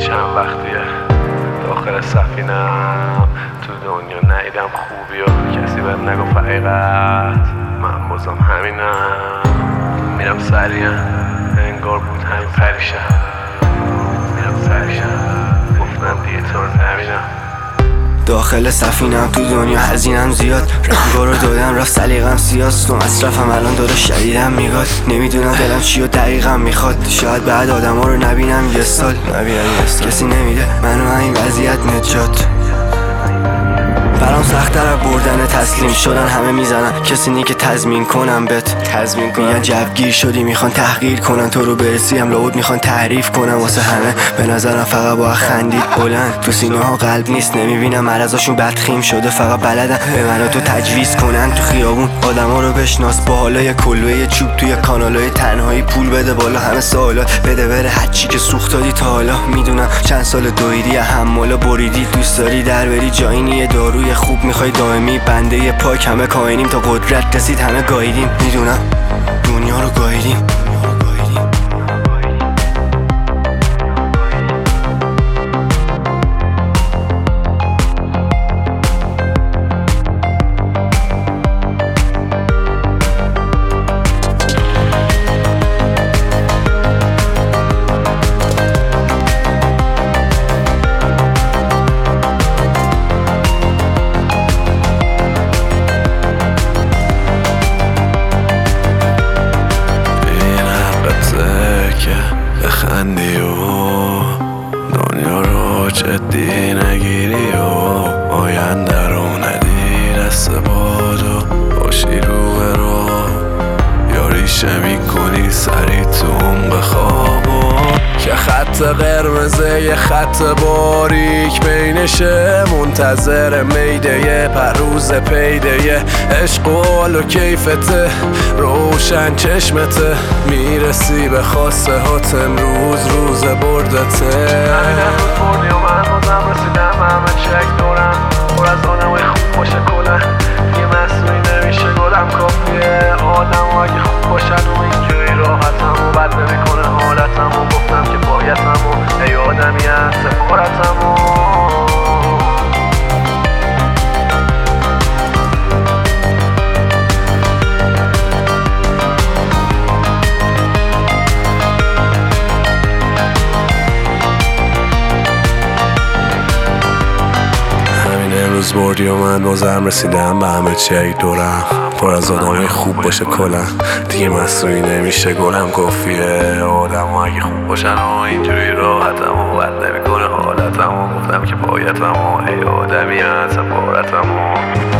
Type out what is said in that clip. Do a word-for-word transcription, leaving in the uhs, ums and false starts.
چند وقتیه داخل سفینم تو دنیا ندیدم خوبی و کسی بهم نگفت حقیقت، من بازم همینم میرم سریعا انگار بود همین پریشم، میرم سریعا گفتم دیگه تو رو نبینم. داخل سفینم تو دنیا هزینم زیاد، رنگا رو دادم رفت سلیقم سیاست و مصرفم الان داره شدیدم میگاد. نمیدونم دلم چی و دقیقم میخواد، شاید بعد آدم ها رو نبینم یه سال نبینم یه سال کسی نمیده منو این وضعیت نجات. برام سخت‌تر از بردن تسلیم شدن، همه میزنن کسی نی که تضمین کنم بهت تضمین کنم. میگن جوگیر شدی میخوان تحقیر کنن، تو رو برسیم لابد میخوان تعریف کنن. واسه همه به نظرم فقط با خندید بلند، تو سینه ها قلب نیست نمیبینم مرضاشون بدخیم شده، فقط بلدن به منو تو تجویز کنن. تو خیابون آدما رو بشناس با حالای کلوه چوب توی کانالای تنهایی، پول بده بالا همه سوالات بده بره هرچی که سوخت دادی تا حالا. میدونم چند سال دویدی حمالا بریدی، دوست داری در بری جایی نیه داروی خوب میخوای دائمی، بنده پاک همه کائنیم تا قدرت رسید همه گاییدیم. میدونم دنیا رو گاییدیم. بخندی و دنیا رو جدی نگیری و آینده رو ندی دست بادو باشی رو به رو، یا ریشه میکنی سری تو عمق خوابو که خط قرمزه یه خط باریک بینشه، منتظر میده پروز پیده عشق و حال و کیفته، روشن چشمته میرسی به خواسته هات امروز روز بردته. همین امروز بردی و من بازم رسیدم همه چک دورم پر از آدمای خوب باشه کلن، دیگه مسئولی نمیشه گلم کافیه آدم اگه خوب باشن و اینجوری راحتم و بد نمیکنه حالتم و گفتم که بایدم و ای آدمی هست سفارتم و روز بردی و من بازم رسیدم به همه چی ای دورم پر از آدمای خوب باشه کلا، دیگه مسئولی نمیشه گلم کافیه آدم اگه خوب باشن و اینجوری راحتم و بد نمیکنه حالتم و گفتم که بایدم و ای آدمی هست سفارتم و